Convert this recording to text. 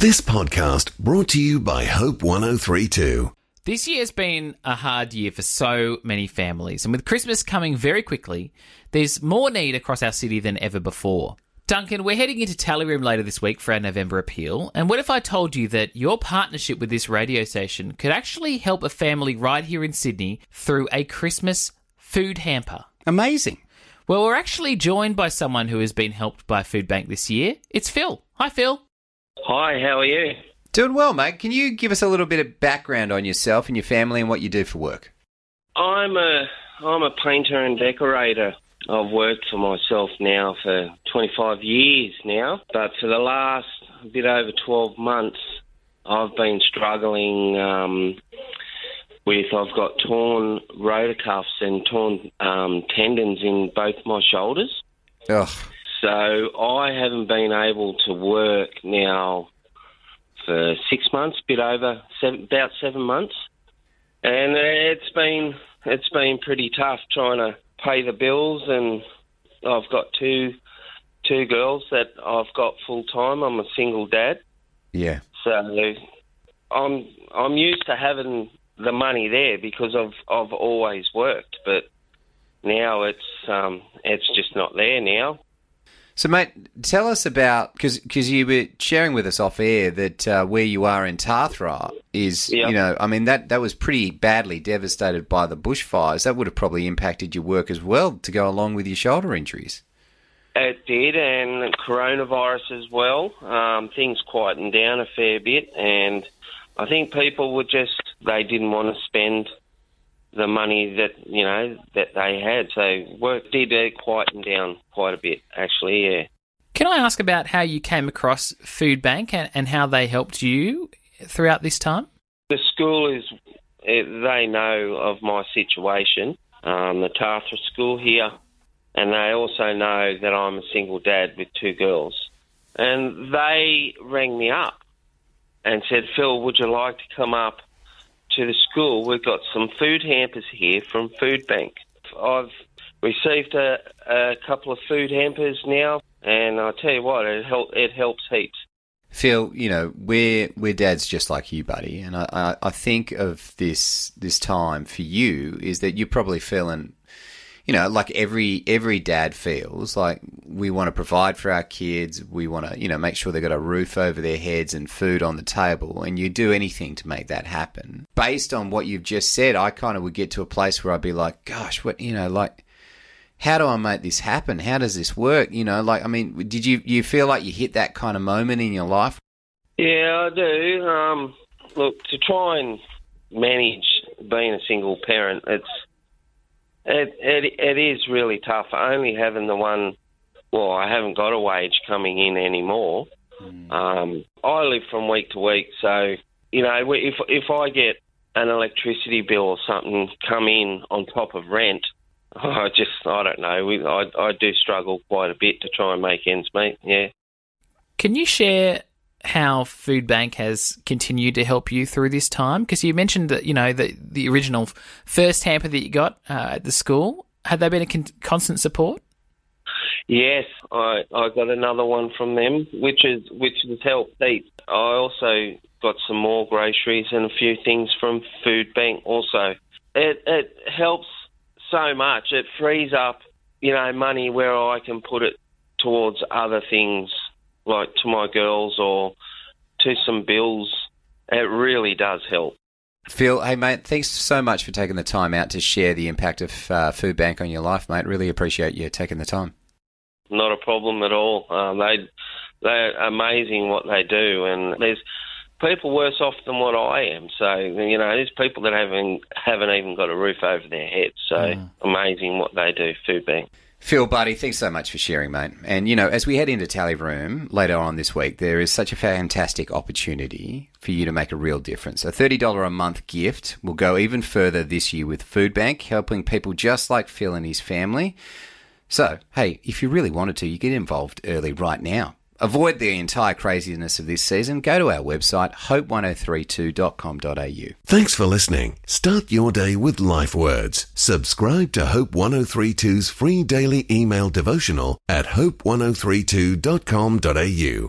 This podcast brought to you by Hope 1032. This year's been a hard year for so many families, and with Christmas coming very quickly, there's more need across our city than ever before. Duncan, we're heading into Tally Room later this week for our November appeal, and what if I told you that your partnership with this radio station could actually help a family right here in Sydney through a Christmas food hamper? Amazing. Well, we're actually joined by someone who has been helped by Food Bank this year. It's Phil. Hi, Phil. Hi, how are you? Doing well, mate. Can you give us a little bit of background on yourself and your family and what you do for work? I'm a painter and decorator. I've worked for myself now for 25 years now, but for the last bit over 12 months, I've been struggling I've got torn rotor cuffs and torn tendons in both my shoulders. Ugh. So I haven't been able to work now for 6 months, about 7 months, and it's been pretty tough trying to pay the bills. And I've got two girls that I've got full time. I'm a single dad. Yeah. So I'm used to having the money there because I've always worked, but now it's just not there now. So, mate, tell us about, because you were sharing with us off air that where you are in Tathra is, Yep. That was pretty badly devastated by the bushfires. That would have probably impacted your work as well to go along with your shoulder injuries. It did, and coronavirus as well. Things quietened down a fair bit, and I think people they didn't want to spend the money that they had. So work did quieten down quite a bit, actually, yeah. Can I ask about how you came across Food Bank and how they helped you throughout this time? The school they know of my situation, the Tathra school here, and they also know that I'm a single dad with two girls. And they rang me up and said, Phil, would you like to come up to the school? We've got some food hampers here from Food Bank. I've received a couple of food hampers now, and I tell you what, it helps heaps. Phil, we're dads just like you, buddy, and I think of this time for you is that you're probably feeling, like every dad feels, like we want to provide for our kids, we want to, make sure they've got a roof over their heads and food on the table, and you do anything to make that happen. Based on what you've just said, I kind of would get to a place where I'd be like, gosh, how do I make this happen? How does this work? Did you feel like you hit that kind of moment in your life? Yeah, I do. Look, to try and manage being a single parent, it is really tough. Only having I haven't got a wage coming in anymore. I live from week to week, so, if I get an electricity bill or something come in on top of rent, I don't know. I do struggle quite a bit to try and make ends meet, yeah. Can you share how Food Bank has continued to help you through this time? Because you mentioned that, the original first hamper that you got at the school, had they been a constant support? Yes, I got another one from them, which has helped heaps. I also got some more groceries and a few things from Food Bank also. It helps so much. It frees up, money where I can put it towards other things, like to my girls or to some bills. It really does help. Phil, hey, mate, thanks so much for taking the time out to share the impact of Food Bank on your life, mate. Really appreciate you taking the time. Not a problem at all. They're amazing what they do, and there's people worse off than what I am. So, there's people that haven't even got a roof over their heads. So amazing what they do, Food Bank. Phil, buddy, thanks so much for sharing, mate. And, as we head into Tally Room later on this week, there is such a fantastic opportunity for you to make a real difference. A $30 a month gift will go even further this year with Food Bank, helping people just like Phil and his family. So, hey, if you really wanted to, you get involved early right now. Avoid the entire craziness of this season. Go to our website, hope1032.com.au. Thanks for listening. Start your day with Life Words. Subscribe to Hope 1032's free daily email devotional at hope1032.com.au.